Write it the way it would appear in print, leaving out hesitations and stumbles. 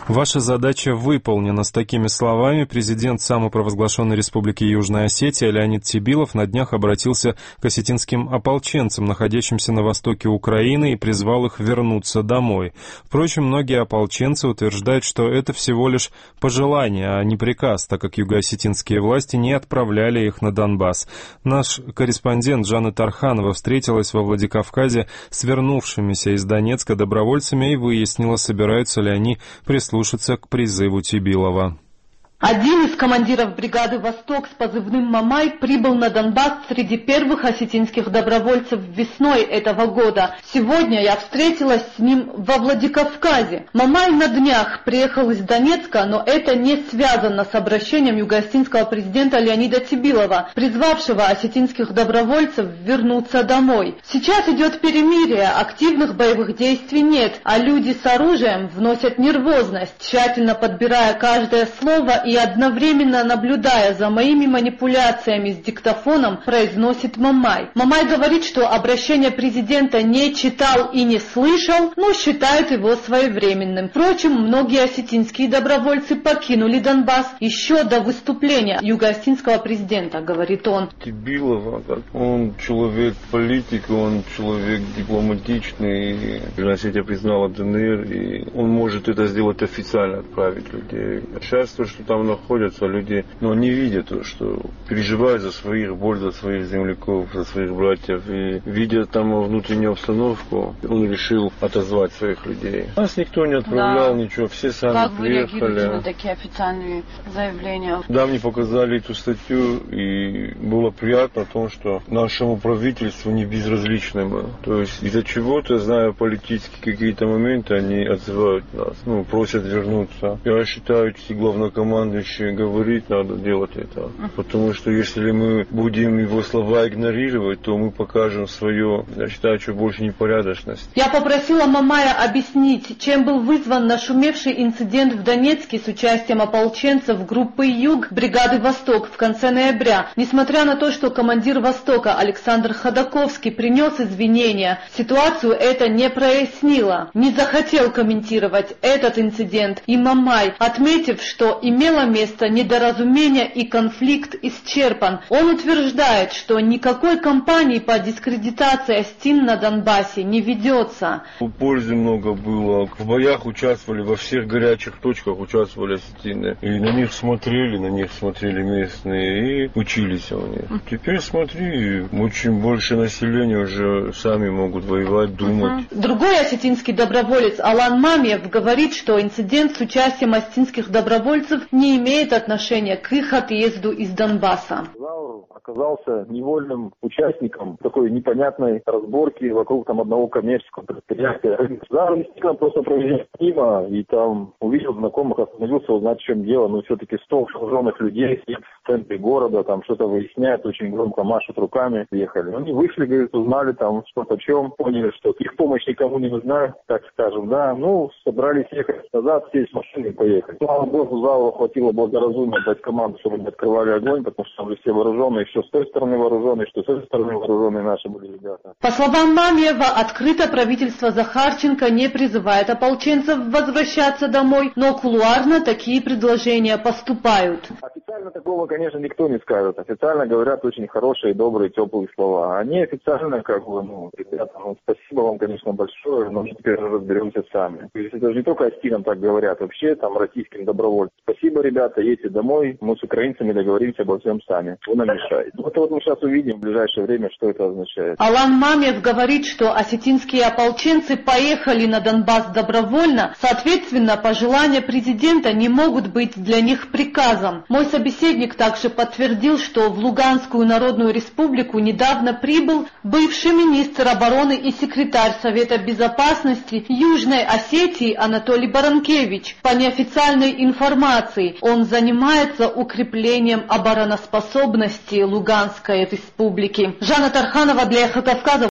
Ваша задача выполнена. С такими словами президент самопровозглашенной республики Южная Осетия Леонид Тебилов на днях обратился к осетинским ополченцам, находящимся на востоке Украины, и призвал их вернуться домой. Впрочем, многие ополченцы утверждают, что это всего лишь пожелание, а не приказ, так как югоосетинские власти не отправляли их на Донбасс. Наш корреспондент Жанна Тарханова встретилась во Владикавказе с вернувшимися из Донецка добровольцами и выяснила, собираются ли они прислушаться к призыву Тебилова. Один из командиров бригады «Восток» с позывным «Мамай» прибыл на Донбасс среди первых осетинских добровольцев весной этого года. Сегодня я встретилась с ним во Владикавказе. Мамай на днях приехал из Донецка, но это не связано с обращением югоосетинского президента Леонида Тебилова, призвавшего осетинских добровольцев вернуться домой. Сейчас идет перемирие, активных боевых действий нет, а люди с оружием вносят нервозность, тщательно подбирая каждое слово и одновременно наблюдая за моими манипуляциями с диктофоном, произносит Мамай. Мамай говорит, что обращение президента не читал и не слышал, но считает его своевременным. Впрочем, многие осетинские добровольцы покинули Донбасс еще до выступления югоосетинского президента, говорит он. Тебилов, он человек-политик, он человек дипломатичный. Южная Осетия признала ДНР, и он может это сделать официально, отправить людей. Счастье, что там находятся люди, но не видят, что переживают за своих боль, за своих земляков, за своих братьев. И видя там внутреннюю обстановку, он решил отозвать своих людей. Нас никто не отправлял, ничего, все сами как приехали. Как вы реагируете на такие официальные заявления? Да, мне показали эту статью, и было приятно о том, что нашему правительству не безразлично было. То есть из-за чего-то, зная политические какие-то моменты, они отзывают нас, просят вернуться. Я считаю, эти главнокомандующие говорит, надо делать это. Потому что если мы будем его слова игнорировать, то мы покажем свое, я считаю, что больше непорядочность. Я попросила Мамая объяснить, чем был вызван нашумевший инцидент в Донецке с участием ополченцев группы «Юг» бригады «Восток» в конце ноября. Несмотря на то, что командир «Востока» Александр Ходаковский принес извинения, ситуацию это не прояснило. Не захотел комментировать этот инцидент и Мамай, отметив, что имело место недоразумение и конфликт исчерпан. Он утверждает, что никакой кампании по дискредитации осетин на Донбассе не ведется. Пользы много было. В боях участвовали, во всех горячих точках участвовали осетины. И на них смотрели местные и учились у них. Теперь смотри, очень больше населения уже сами могут воевать, думать. Другой осетинский доброволец Алан Мамиев говорит, что инцидент с участием осетинских добровольцев не имеет отношения к их отъезду из Донбасса. Заур оказался невольным участником такой непонятной разборки вокруг одного коммерческого предприятия. Заур действительно просто проезжал мимо и там увидел знакомых, остановился узнать, в чем дело. Но все-таки 100 вооруженных людей сидят в центре города, там что-то выясняют, очень громко машут руками, ехали. Они вышли, говорят, узнали там что-то о чем, поняли, что их помощь никому не нужна, так скажем, собрались ехать назад, сесть в машину и поехали. Слава Богу, Зауру хватило благоразумия дать команду, чтобы не открывали огонь, потому что там были все вооруженные, что с той стороны вооруженные, что с этой стороны вооруженные наши были ребята. По словам Мамиева, открыто правительство Захарченко не призывает ополченцев возвращаться домой, но кулуарно такие предложения поступают. Официально такого, конечно, никто не скажет. Официально говорят очень хорошие, добрые, теплые слова. А неофициально, ребята, спасибо вам, конечно, большое, но мы теперь разберемся сами. То есть это же не только осетинам так говорят, вообще там российским добровольцам. Спасибо, ребята, едьте домой, мы с украинцами договоримся обо всем сами. Вы нам мешаете. Вот мы сейчас увидим в ближайшее время, что это означает. Алан Мамиев говорит, что осетинские ополченцы поехали на Донбасс добровольно, соответственно, пожелания президента не могут быть для них приказом. Мой собеседник также подтвердил, что в Луганскую Народную Республику недавно прибыл бывший министр обороны и секретарь Совета Безопасности Южной Осетии Анатолий Баранкевич. По неофициальной информации, он занимается укреплением обороноспособности Луганской Республики. Жанна Тарханова для Эхо Кавказа.